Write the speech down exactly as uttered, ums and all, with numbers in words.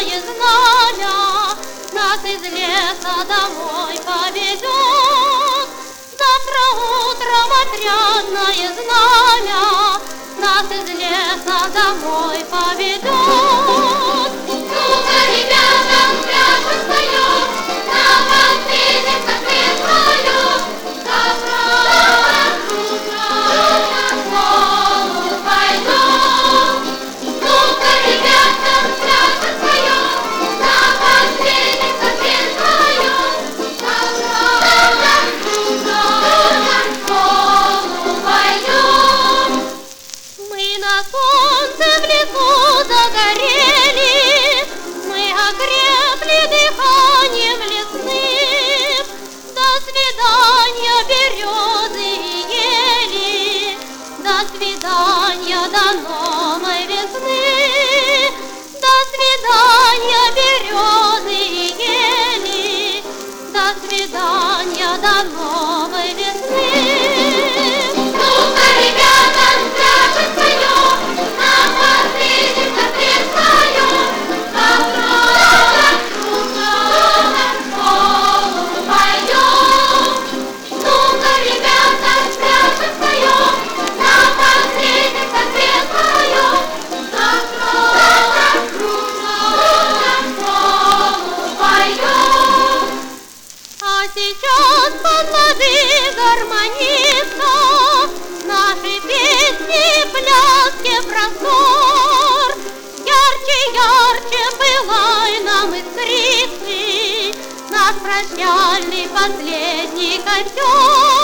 красное знамя нас из леса домой поведет. Завтра утром отрядное знамя нас из леса домой поведет. Ну-ка, ребята, пляшем, споем, на подведем, как свою. Завтра утром в школу пойдем. Ну-ка, ребята, пляшем, споем, на подведем, как свою. Завтра утром в школу пойдем. Мы на солнце в лесу загорели, мы окрепли дыханием лесным. До свидания, березы и ели, до свидания, до новой весны. До свидания, березы и ели, до свидания, до новой весны. Ну-ка, ребята, пляшем, споем, на подведем, как свою. Завтра утром в школу пойдем. Ну-ка, ребята, пляшем, споем, на подведем, как свою. Завтра утром в школу пойдем. А сейчас под лады гармонистов наши песни, пляски, простор. Ярче, ярче пылай нам искрится наш прощальный последний костер.